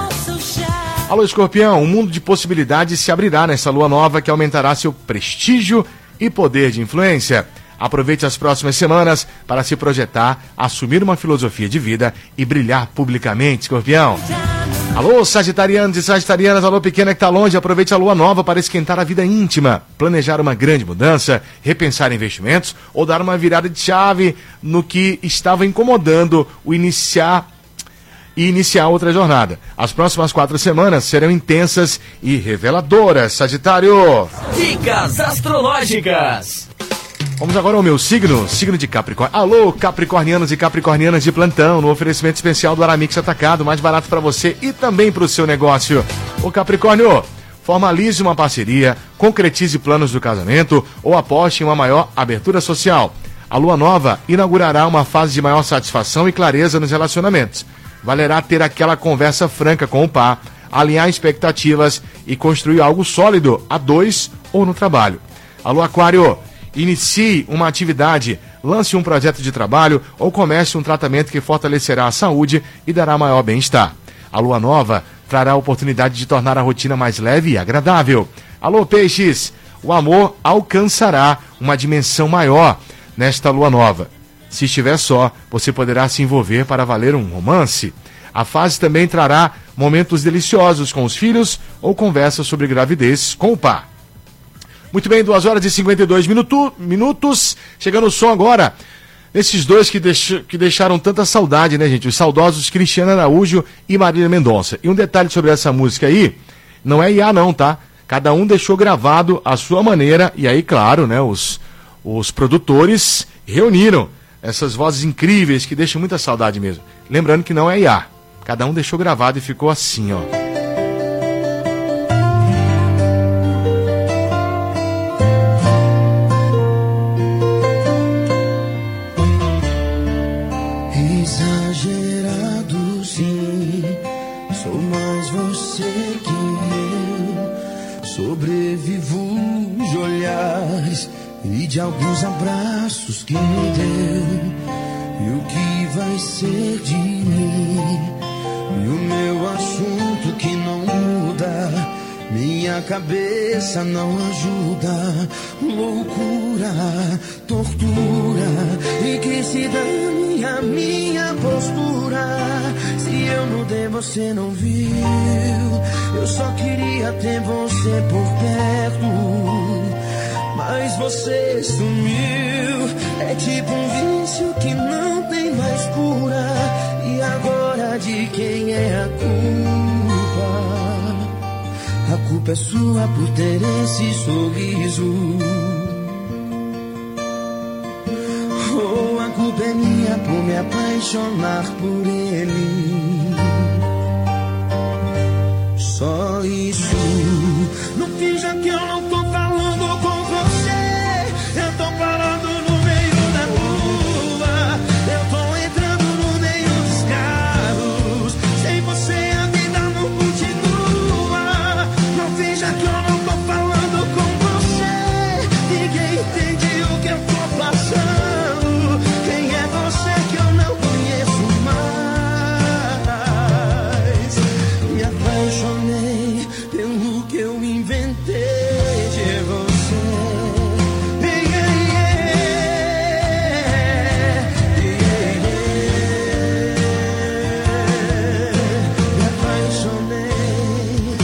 Alô, Escorpião, um mundo de possibilidades se abrirá nessa lua nova que aumentará seu prestígio e poder de influência. Aproveite as próximas semanas para se projetar, assumir uma filosofia de vida e brilhar publicamente, Escorpião. Alô, sagitarianos e sagitarianas, alô, pequena que tá longe, aproveite a lua nova para esquentar a vida íntima, planejar uma grande mudança, repensar investimentos ou dar uma virada de chave no que estava incomodando o iniciar e iniciar outra jornada. As próximas quatro semanas serão intensas e reveladoras, Sagitário. Dicas astrológicas. Vamos agora ao meu signo, signo de Capricórnio. Alô, capricornianos e capricornianas de plantão, no oferecimento especial do Aramix Atacado, mais barato para você e também para o seu negócio. Ô Capricórnio, formalize uma parceria, concretize planos do casamento ou aposte em uma maior abertura social. A lua nova inaugurará uma fase de maior satisfação e clareza nos relacionamentos. Valerá ter aquela conversa franca com o par, alinhar expectativas e construir algo sólido a dois ou no trabalho. Alô, Aquário, inicie uma atividade, lance um projeto de trabalho ou comece um tratamento que fortalecerá a saúde e dará maior bem-estar. A lua nova trará a oportunidade de tornar a rotina mais leve e agradável. Alô, Peixes, o amor alcançará uma dimensão maior nesta lua nova. Se estiver só, você poderá se envolver para valer um romance. A fase também trará momentos deliciosos com os filhos ou conversas sobre gravidez com o par. Muito bem, duas horas e cinquenta e dois minuto, minutos, chegando o som agora, esses dois que, deix, que deixaram tanta saudade, né, gente? Os saudosos Cristiano Araújo e Marília Mendonça. E um detalhe sobre essa música aí, não é I A não, tá? Cada um deixou gravado à sua maneira, e aí, claro, né, os, os produtores reuniram essas vozes incríveis que deixam muita saudade mesmo. Lembrando que não é I A, cada um deixou gravado e ficou assim, ó. e de alguns abraços que me deu. E o que vai ser de mim? E o meu assunto que não muda, minha cabeça não ajuda. Loucura, tortura, e que se dane a minha postura. Se eu mudei, você não viu. Eu só queria ter você por perto, mas você sumiu. É tipo um vício que não tem mais cura. E agora de quem é a culpa? A culpa é sua por ter esse sorriso. Oh, a culpa é minha por me apaixonar por ele. Só isso. Não finja que eu não tô falando com você. Eu tô parando no meio da rua. Eu tô entrando no meio dos carros. Sem você a vida não continua. Não finja que eu não tô falando com você. Ninguém entende o que eu tô passando. Quem é você que eu não conheço mais? Me apaixonei pelo que eu inventei de você. Yeah, yeah, yeah. Me apaixonei.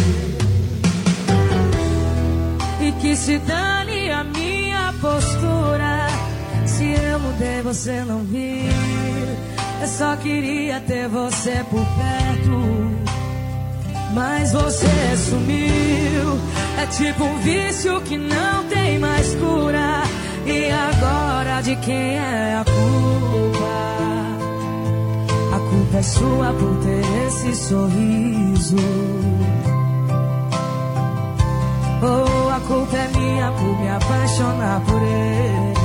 E que se dane a minha postura. Se eu mudei, você não viu. Eu só queria ter você por perto, mas você sumiu. É tipo um vício que não tem mais cura. E agora de quem é a culpa? A culpa é sua por ter esse sorriso. Oh, a culpa é minha por me apaixonar por ele.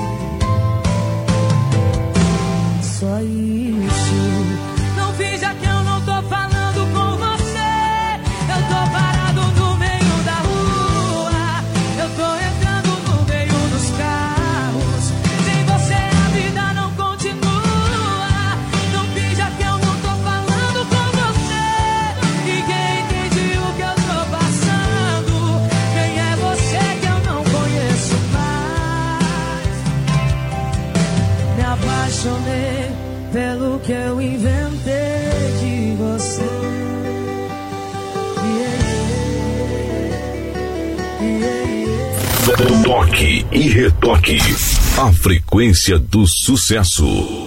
Só isso. Não finja que eu não tô falando com você. Eu tô parado no meio da rua. Eu tô entrando no meio dos carros. Sem você a vida não continua. Não finja que eu não tô falando com você. Ninguém entende o que eu tô passando. Quem é você que eu não conheço mais? Me apaixonei pelo que eu inventei de você. Toque e retoque. A frequência do sucesso.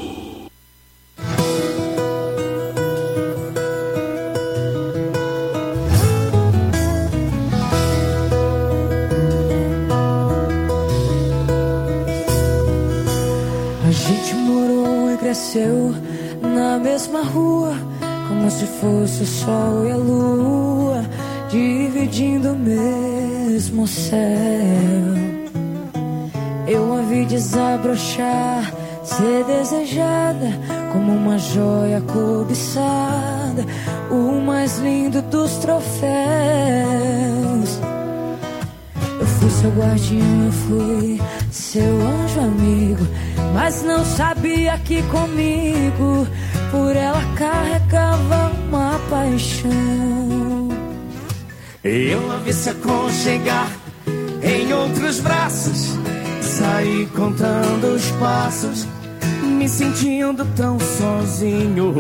A gente morou e cresceu na mesma rua, como se fosse o sol e a lua, dividindo o mesmo céu. Eu a vi desabrochar, ser desejada, como uma joia cobiçada, o mais lindo dos troféus. Eu fui seu guardião, eu fui seu anjo amigo, mas não sabia que comigo por ela carregava uma paixão. Eu a vi se aconchegar em outros braços, saí contando os passos, me sentindo tão sozinho.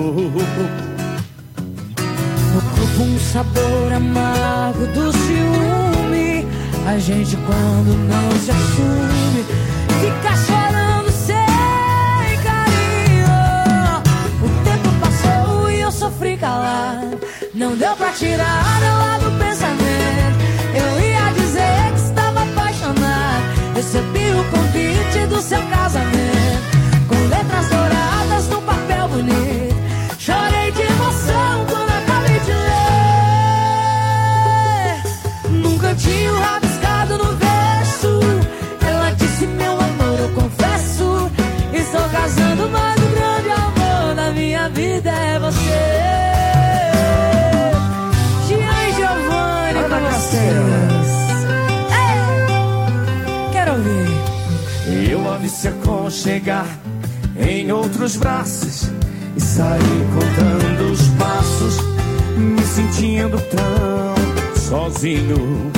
No corpo um sabor amargo do ciúme. A gente quando não se assume fica chorando sem carinho. O tempo passou e eu sofri calado, não deu pra tirar ela do pensamento. Eu ia dizer que estava apaixonado, recebi o convite do seu casamento, com letras douradas num papel bonito. Chorei de emoção quando acabei de ler. Num cantinho rabiscado no verso, ela disse: meu amor, eu confesso, estou casando, mas o grande amor da minha vida é você. Jean Eu a vi se aconchegar em outros braços e saí contando os passos, me sentindo tão sozinho.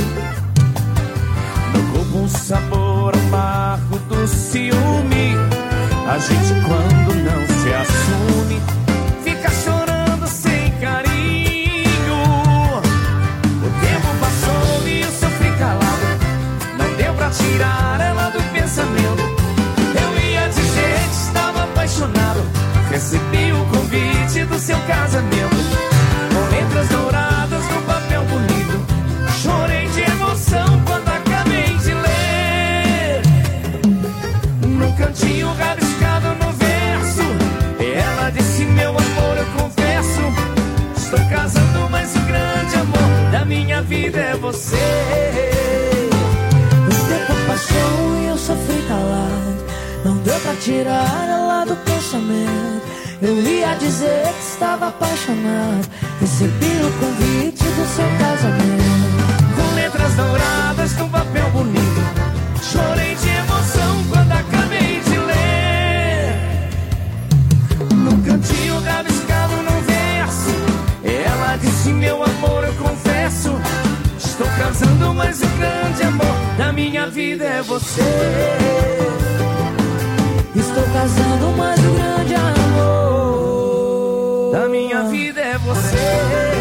No corpo um sabor amargo do ciúme. A gente quando não se assume fica chorando sem carinho. O tempo passou e eu sofri calado, não deu pra tirar ela do pensamento. Eu ia dizer que estava apaixonado, recebi o convite do seu casamento, com letras douradas no papel bonito. Chorei de emoção quando acabei de ler. No cantinho rabiscado no verso, ela disse: meu amor, eu confesso, estou casando, mas o grande amor da minha vida é você. O tempo passou e eu sofri calado, não deu pra tirar ela do pensamento. Eu ia dizer que estava apaixonado, recebi o convite do seu casamento, com letras douradas num papel bonito. Chorei de emoção quando acabei de ler. No cantinho rabiscado no verso, ela disse: meu amor, eu confesso, estou casando, mas o grande amor da minha vida é você. Estou casando, mas o grande amor da minha vida é você.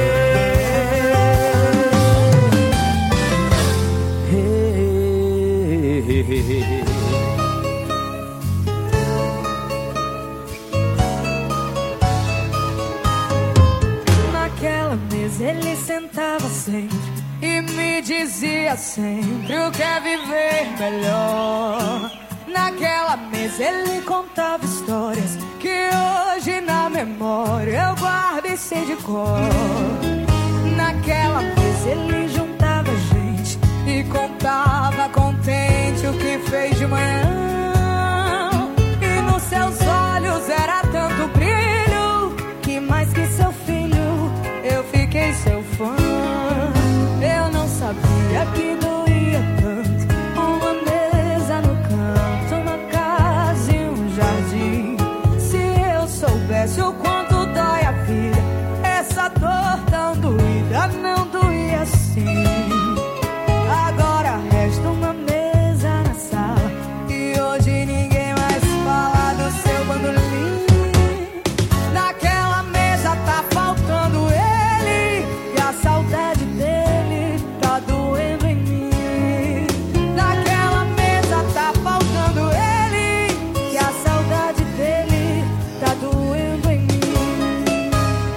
Naquela mesa ele sentava sempre e me dizia sempre o que é viver melhor. Naquela mesa ele contava histórias que hoje na memória eu guardo e sei de cor. Naquela mesa ele juntava gente e contava contente o que fez de manhã. E nos seus olhos era tanto brilho que mais que seu filho eu fiquei seu fã. Eu não sabia que doía tanto uma mesa no canto, uma casa e um jardim. Se eu soubesse o quanto dói a vida, essa dor tão doída não doía assim. Agora resta uma mesa na sala e hoje ninguém mais fala do seu bandolim. Naquela mesa tá faltando ele e a saudade dele tá doendo em mim. Naquela mesa tá faltando ele e a saudade dele tá doendo em mim.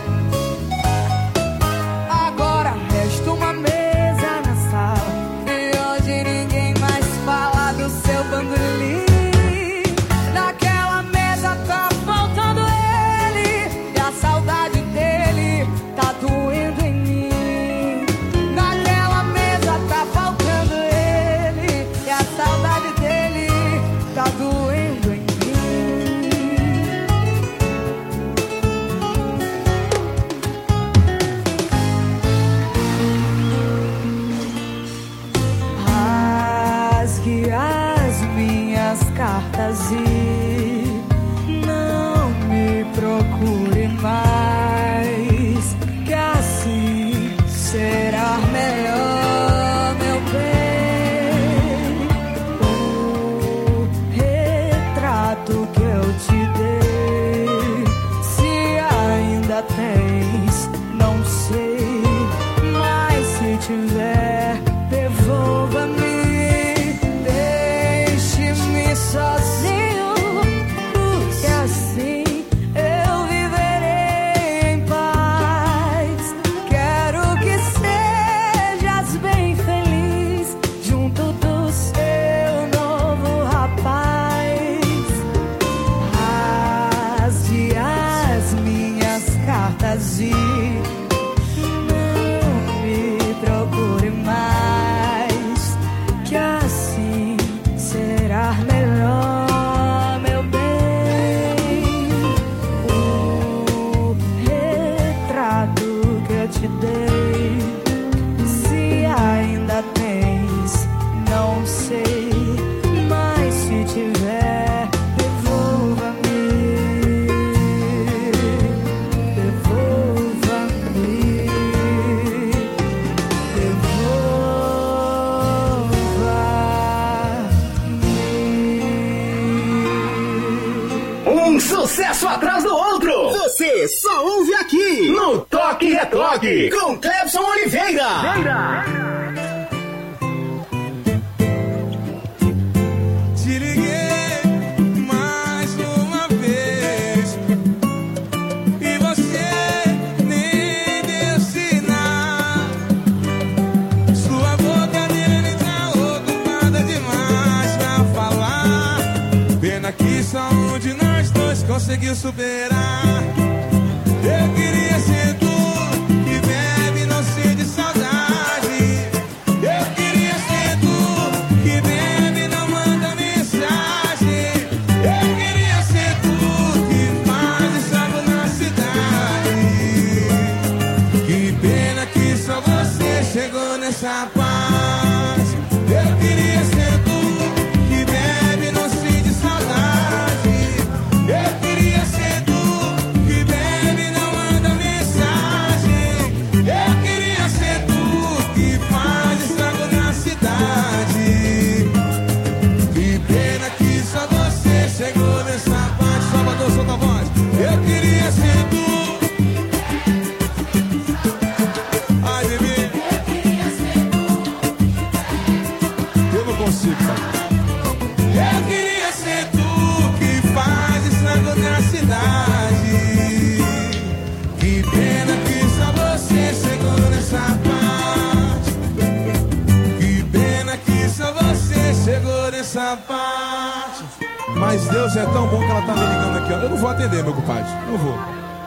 Agora resta uma mesa na sala e hoje ninguém mais fala do seu bandolim. Naquela mesa tá faltando ele e a saudade dele tá doendo em mim. Naquela mesa tá faltando ele e a saudade dele tá doendo em mim. Rasgue as minhas cartas e não me procure mais, que assim será melhor, meu bem. O retrato que eu te dei, se ainda tens, não sei, mas se tiver, devolva-me. Deixe-me sozinho, porque assim eu viverei em paz. Quero que sejas bem feliz junto do seu novo rapaz. Rasgue as minhas cartas sucesso atrás do outro. Você só ouve aqui no Toque e Retoque com Clebson Oliveira. Te liguei mais uma vez e você nem deu sinal. Sua boca dele tá ocupada demais pra falar. Pena que só um de nós dois conseguiu superar. Eu queria ser tu que bebe não sente saudade. Eu queria ser tu que bebe não manda mensagem. Eu queria ser tu que faz estrago na cidade. Que pena que só você chegou nessa paz. Eu queria ser tu que bebe não sente saudade. Eu queria ser tu que bebe não manda mensagem. Eu queria ser tu que faz estrago na cidade. Que pena que só você chegou nessa parte. Salvador, solta a voz. Eu queria ser tu. Ai, bebê. Eu queria ser tu. Eu não consigo, cara. Eu queria ser tu que faz estrago na cidade. Que pena que só você chegou nessa parte. Que pena que só você chegou nessa parte. Mas Deus é tão bom que ela tá me ligando aqui, ó. Eu não vou atender, meu compadre. Não vou.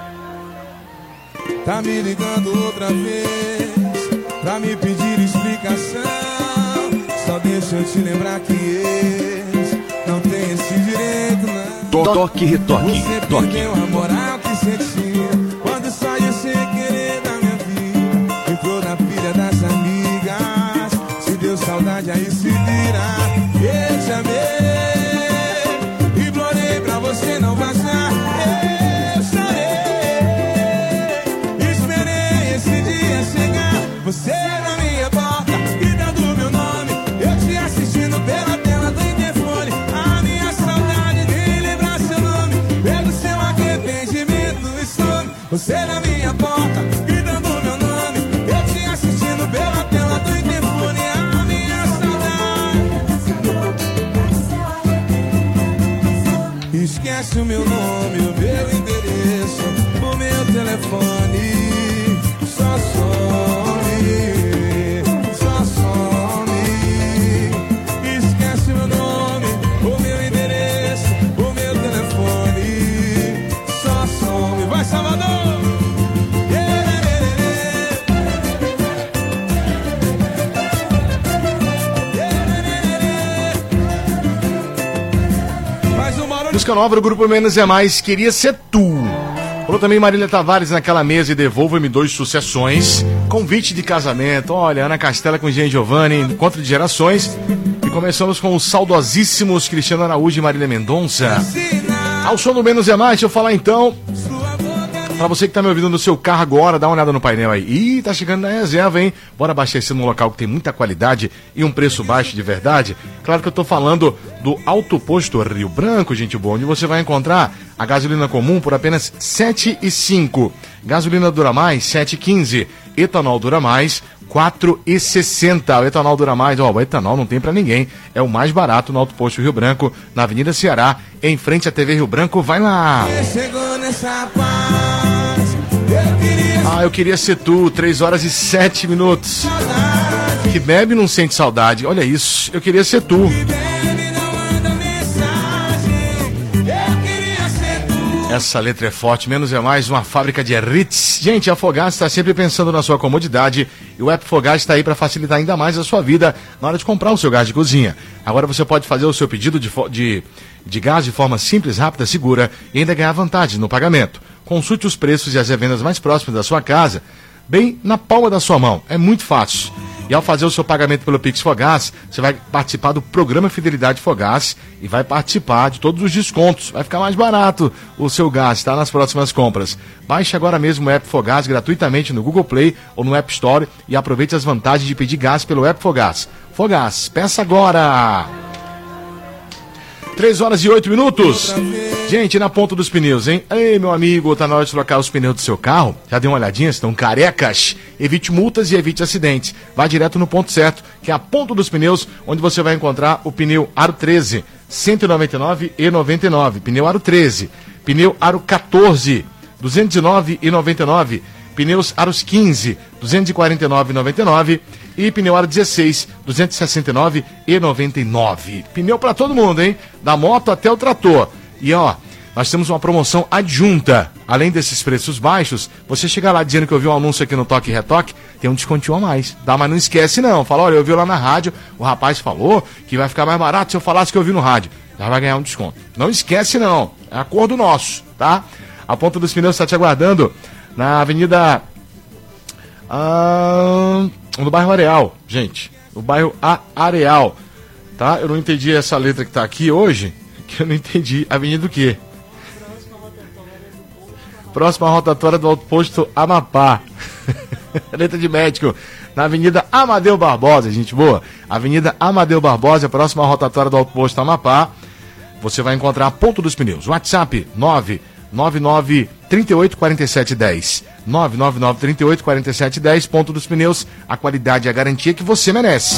Tá me ligando outra vez pra me pedir explicação. Só deixa eu te lembrar que eles não tem esse direito, não. Toque e Retoque. Você Toque. perdeu a moral que você tinha quando saiu sem querer da minha vida. Entrou na pilha das amigas. Se deu saudade, aí se vira. Eu te amei, implorei pra você não vazar. Eu chorei, esperei esse dia chegar. Você na minha porta, gritando meu nome. Eu te assistindo pela tela do interfone. A minha saudade de lembrar seu nome. Pelo seu arrependimento some. Você na minha porta, gritando meu nome. Eu te assistindo pela tela do interfone. A minha saudade. Esquece o meu nome, o meu endereço, o meu telefone. Só some, só some. Esquece meu nome, o meu endereço, o meu telefone. Só some. Vai, Salvador! Mais um barulho. Música nova do Grupo Menos é Mais, Queria Ser Tu. Falou também Marília Tavares naquela mesa e Devolva-me Dois Sucessões. Convite de casamento. Olha, Ana Castela com Jean Giovanni, Encontro de Gerações. E começamos com os saudosíssimos Cristiano Araújo e Marília Mendonça. Ao som do Menos é Mais, deixa eu falar então. Pra você que tá me ouvindo no seu carro agora, dá uma olhada no painel aí. Ih, tá chegando na reserva, hein? Bora abastecer num local que tem muita qualidade e um preço baixo de verdade. Claro que eu tô falando do Alto Posto Rio Branco, gente boa, onde você vai encontrar a gasolina comum por apenas sete reais e cinco centavos. Gasolina Dura Mais, sete reais e quinze centavos. Etanol Dura Mais, quatro reais e sessenta centavos. O etanol Dura Mais, ó, o etanol não tem pra ninguém. É o mais barato no Alto Posto Rio Branco, na Avenida Ceará, em frente à T V Rio Branco. Vai lá! Chegou nessa paz. Eu queria Ah, eu queria ser tu, três horas e sete minutos. Que bebe e não sente saudade. Olha isso, eu queria ser tu. Essa letra é forte, Menos é Mais, uma fábrica de hits. Gente, a Fogás está sempre pensando na sua comodidade e o app Fogás está aí para facilitar ainda mais a sua vida na hora de comprar o seu gás de cozinha. Agora você pode fazer o seu pedido de, de, de gás de forma simples, rápida, segura e ainda ganhar vantagens no pagamento. Consulte os preços e as revendas mais próximas da sua casa, bem na palma da sua mão. É muito fácil. E ao fazer o seu pagamento pelo Pix Fogás, você vai participar do programa Fidelidade Fogás e vai participar de todos os descontos. Vai ficar mais barato o seu gás, tá? Nas próximas compras. Baixe agora mesmo o app Fogás gratuitamente no Google Play ou no App Store e aproveite as vantagens de pedir gás pelo app Fogás. Fogás, peça agora! três horas e oito minutos. Gente, na ponta dos pneus, hein? Ei, meu amigo, tá na hora de trocar os pneus do seu carro? Já deu uma olhadinha? Estão carecas? Evite multas e evite acidentes. Vá direto no ponto certo, que é a ponta dos pneus, onde você vai encontrar o pneu Aro treze, cento e noventa e nove e noventa e nove. Pneu Aro treze. Pneu Aro quatorze, duzentos e nove e noventa e nove. Pneus Aros quinze, duzentos e quarenta e nove e noventa e nove. E pneu Aro dezesseis, duzentos e sessenta e nove e noventa e nove. Pneu para todo mundo, hein? Da moto até o trator. E ó, nós temos uma promoção adjunta. Além desses preços baixos, você chega lá dizendo que eu vi um anúncio aqui no Toque e Retoque, tem um descontinho a mais. Tá? Mas não esquece não. Fala, olha, eu vi lá na rádio, o rapaz falou que vai ficar mais barato se eu falasse que eu vi no rádio. Já vai ganhar um desconto. Não esquece não. É acordo nosso, tá? A Ponta dos Pneus está te aguardando na Avenida... Ah, no bairro Areal, gente. No bairro A Areal. Tá? Eu não entendi essa letra que tá aqui hoje. Que eu não entendi. Avenida do quê? Próxima rotatória do Autoposto Amapá. Letra de médico. Na Avenida Amadeu Barbosa, gente boa. Avenida Amadeu Barbosa, próxima rotatória do Autoposto Amapá. Você vai encontrar a Ponta dos Pneus. WhatsApp nove nove nove, trinta e oito, quarenta e sete, dez. nove nove nove, trinta e oito, quarenta e sete, dez. Ponto dos Pneus. A qualidade e a garantia que você merece.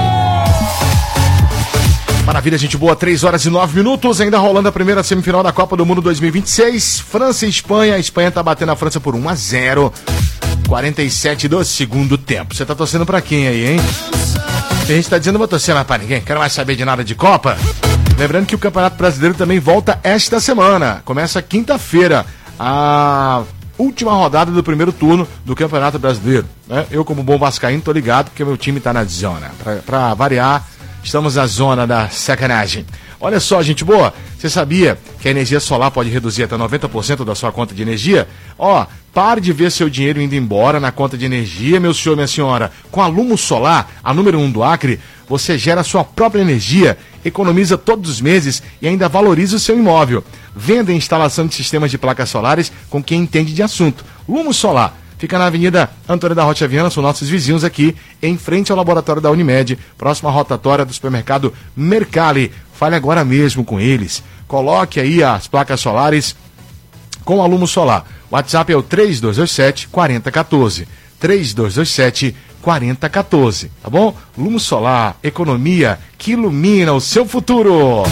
Maravilha, gente boa, três horas e nove minutos, ainda rolando a primeira semifinal da Copa do Mundo dois mil e vinte e seis, França e Espanha. A Espanha tá batendo a França por um a zero, quarenta e sete do segundo tempo. Você tá torcendo pra quem aí, hein? Tem gente que tá dizendo, vou torcer mais pra ninguém, quero mais saber de nada de Copa. Lembrando que o Campeonato Brasileiro também volta esta semana, começa quinta-feira, a última rodada do primeiro turno do Campeonato Brasileiro, né? Eu, como bom vascaíno, tô ligado porque meu time tá na zona, pra, pra variar. Estamos na zona da sacanagem. Olha só, gente boa, você sabia que a energia solar pode reduzir até noventa por cento da sua conta de energia? Ó, pare de ver seu dinheiro indo embora na conta de energia, meu senhor, minha senhora. Com a Lumo Solar, a número um do Acre, você gera a sua própria energia, economiza todos os meses e ainda valoriza o seu imóvel. Venda e instalação de sistemas de placas solares com quem entende de assunto. Lumo Solar. Fica na Avenida Antônio da Rocha Viana, são nossos vizinhos aqui, em frente ao laboratório da Unimed, próxima rotatória do supermercado Mercali. Fale agora mesmo com eles. Coloque aí as placas solares com a Lumo Solar. O WhatsApp é o três dois dois sete, quatro zero um quatro. três dois dois sete, quatro zero um quatro. Tá bom? Lumo Solar, economia que ilumina o seu futuro.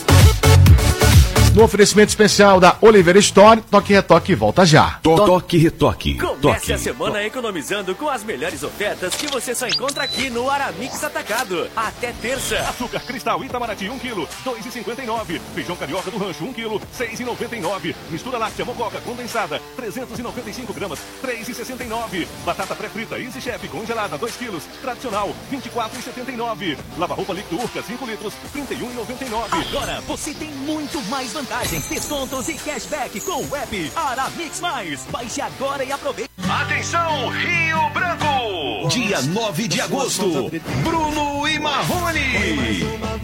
No oferecimento especial da Oliveira Store, Toque e Retoque volta já. Toque e Retoque. Comece Toque. a semana economizando com as melhores ofertas que você só encontra aqui no Aramix Atacado. Até terça. Açúcar cristal Itamaraty um quilo, dois e cinquenta e nove. Feijão carioca do rancho um quilo, seis e noventa e nove. Mistura láctea mococa condensada, trezentos e noventa e cinco gramas, três e sessenta e nove. Batata pré-frita Easy Chef congelada dois quilos, tradicional vinte e quatro e setenta e nove. Lava-roupa líquido Urca cinco litros, trinta e um e noventa e nove. Agora você tem muito mais vantagens, descontos e cashback com o app Aramix Mais. Baixe agora e aproveite. Atenção, Rio Branco! Dia nove de agosto, Bruno e Marrone.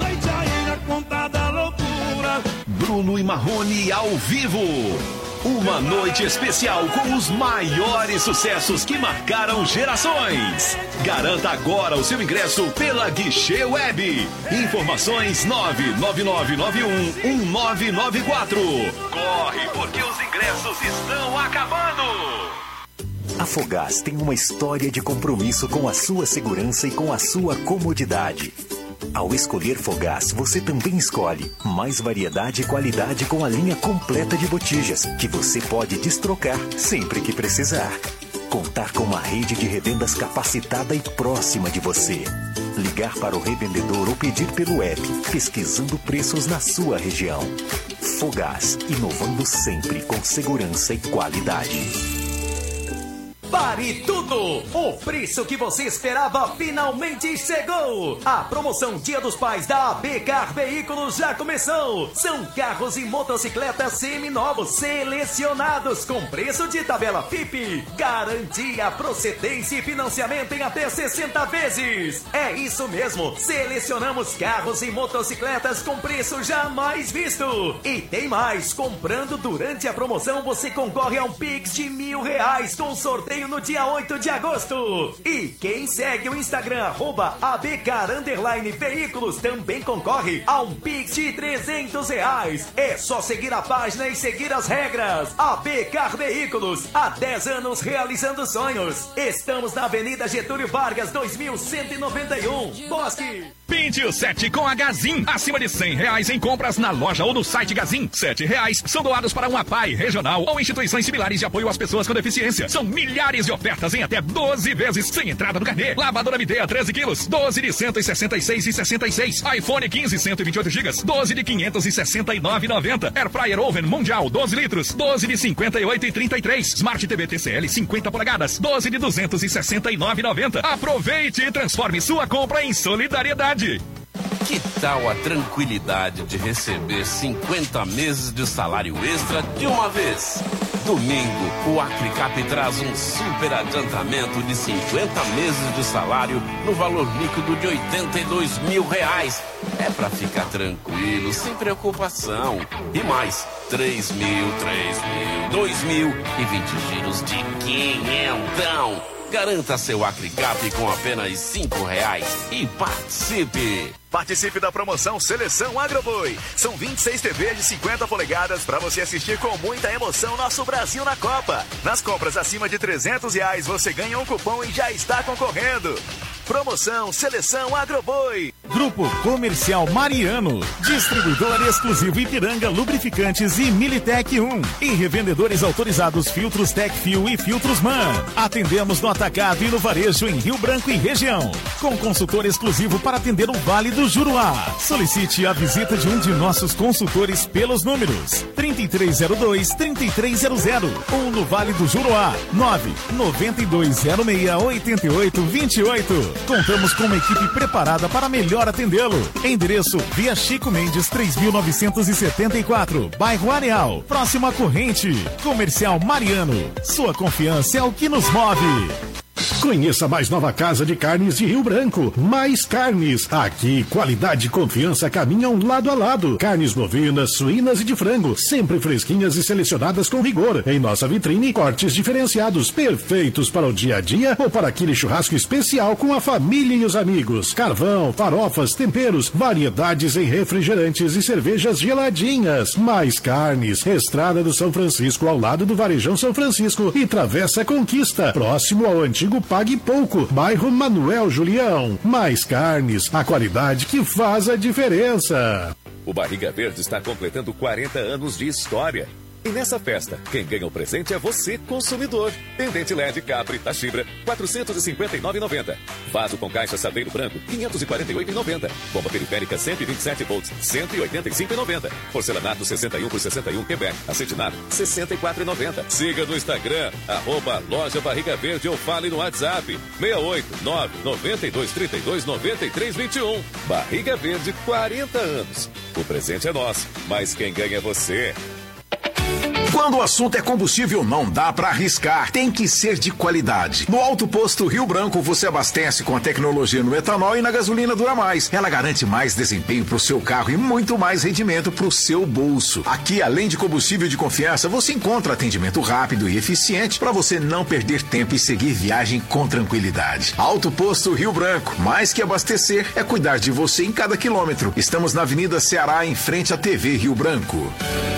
Bruno e Marrone ao vivo. Uma noite especial com os maiores sucessos que marcaram gerações. Garanta agora o seu ingresso pela Guichê Web. Informações nove nove nove nove um um nove nove quatro. Corre, porque os ingressos estão acabando. A Fogás tem uma história de compromisso com a sua segurança e com a sua comodidade. Ao escolher Fogás, você também escolhe mais variedade e qualidade com a linha completa de botijas, que você pode destrocar sempre que precisar. Contar com uma rede de revendas capacitada e próxima de você. Ligar para o revendedor ou pedir pelo app, pesquisando preços na sua região. Fogás, inovando sempre com segurança e qualidade. Pare tudo! O preço que você esperava finalmente chegou! A promoção Dia dos Pais da A B Car Veículos já começou! São carros e motocicletas seminovos selecionados com preço de tabela F I P, garantia, procedência e financiamento em até sessenta vezes! É isso mesmo! Selecionamos carros e motocicletas com preço jamais visto! E tem mais! Comprando durante a promoção você concorre a um Pix de mil reais com sorteio no no dia oito de agosto. E quem segue o Instagram, arroba abcar underline veículos, também concorre a um Pix de trezentos reais. É só seguir a página e seguir as regras. Abcar Veículos, há dez anos realizando sonhos. Estamos na Avenida Getúlio Vargas, dois mil cento e noventa e um, Bosque. Pinte o sete com a Gazin. Acima de cem reais em compras na loja ou no site Gazin. Sete reais são doados para uma P A I regional ou instituições similares de apoio às pessoas com deficiência. São milhares de ofertas em até doze vezes sem entrada no carnê. Lavadora Midea treze quilos, doze de cento e sessenta e seis e sessenta e seis. iPhone quinze, cento e vinte e oito gigas, doze de quinhentos e sessenta e nove e noventa. Air Fryer Oven Mundial doze litros, doze de cinquenta e oito e trinta e três. Smart T V T C L cinquenta polegadas, doze de duzentos e sessenta e nove e noventa. Aproveite e transforme sua compra em solidariedade. Que tal a tranquilidade de receber cinquenta meses de salário extra de uma vez? Domingo, o Acrecap traz um super adiantamento de cinquenta meses de salário no valor líquido de oitenta e dois mil reais. É pra ficar tranquilo, sem preocupação. E mais, três mil, três mil, dois mil e vinte giros de quinhentão. Garanta seu Acrecap com apenas cinco reais e participe! Participe da promoção Seleção Agroboi. São vinte e seis T Vs de cinquenta polegadas para você assistir com muita emoção nosso Brasil na Copa. Nas compras acima de trezentos reais você ganha um cupom e já está concorrendo. Promoção Seleção Agroboi. Grupo Comercial Mariano, distribuidor exclusivo Ipiranga Lubrificantes e Militec um e revendedores autorizados Filtros Tecfil e Filtros Man. Atendemos no atacado e no varejo em Rio Branco e região, com consultor exclusivo para atender o Vale do Juruá. Solicite a visita de um de nossos consultores pelos números trinta e três zero dois, trinta e três zero zero ou no Vale do Juruá nove nove dois zero seis oito oito dois oito. Contamos com uma equipe preparada para melhor atendê-lo. Endereço Via Chico Mendes três mil novecentos e setenta e quatro, Bairro Areal, próximo à Corrente. Comercial Mariano, sua confiança é o que nos move. Conheça a mais nova casa de carnes de Rio Branco. Mais Carnes. Aqui, qualidade e confiança caminham lado a lado. Carnes bovinas, suínas e de frango, sempre fresquinhas e selecionadas com rigor. Em nossa vitrine, cortes diferenciados, perfeitos para o dia a dia ou para aquele churrasco especial com a família e os amigos. Carvão, farofas, temperos, variedades em refrigerantes e cervejas geladinhas. Mais Carnes. Estrada do São Francisco, ao lado do Varejão São Francisco e Travessa Conquista, próximo ao antigo Pague Pouco, bairro Manuel Julião. Mais Carnes, a qualidade que faz a diferença. O Barriga Verde está completando quarenta anos de história. E nessa festa, quem ganha o presente é você, consumidor. Pendente L E D Capri da Fibra, quatrocentos e cinquenta e nove reais e noventa centavos. Vaso com caixa Saveiro Branco, quinhentos e quarenta e oito reais e noventa centavos. Bomba periférica cento e vinte e sete volts, cento e oitenta e cinco reais e noventa centavos. Porcelanato sessenta e um por sessenta e um Quebec. Acetinado, sessenta e quatro reais e noventa centavos. Siga no Instagram, arroba Loja Barriga Verde ou fale no WhatsApp, seis oito nove nove dois três dois nove três dois um. Barriga Verde, quarenta anos. O presente é nosso, mas quem ganha é você. Quando o assunto é combustível, não dá para arriscar. Tem que ser de qualidade. No Alto Posto Rio Branco, você abastece com a tecnologia no etanol e na gasolina Dura Mais. Ela garante mais desempenho para o seu carro e muito mais rendimento para o seu bolso. Aqui, além de combustível de confiança, você encontra atendimento rápido e eficiente para você não perder tempo e seguir viagem com tranquilidade. Alto Posto Rio Branco. Mais que abastecer, é cuidar de você em cada quilômetro. Estamos na Avenida Ceará, em frente à T V Rio Branco.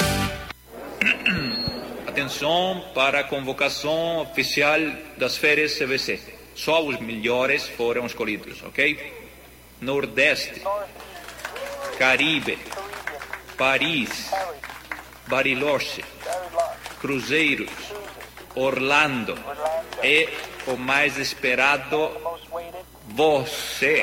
Atenção para a convocação oficial das férias C V C. Só os melhores foram escolhidos, ok? Nordeste, Caribe, Paris, Bariloche, Cruzeiros, Orlando e o mais esperado, você.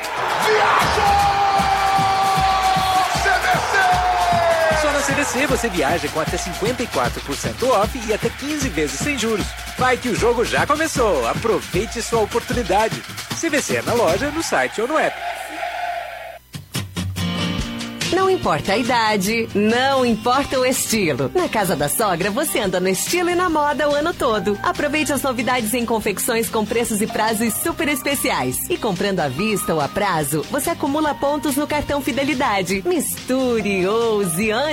Só na C V C você viaja com até cinquenta e quatro por cento off e até quinze vezes sem juros. Vai que o jogo já começou. Aproveite sua oportunidade. C V C é na loja, no site ou no app. Não importa a idade, não importa o estilo. Na Casa da Sogra, você anda no estilo e na moda o ano todo. Aproveite as novidades em confecções com preços e prazos super especiais. E comprando à vista ou a prazo, você acumula pontos no cartão Fidelidade. Misture, ouse, ande.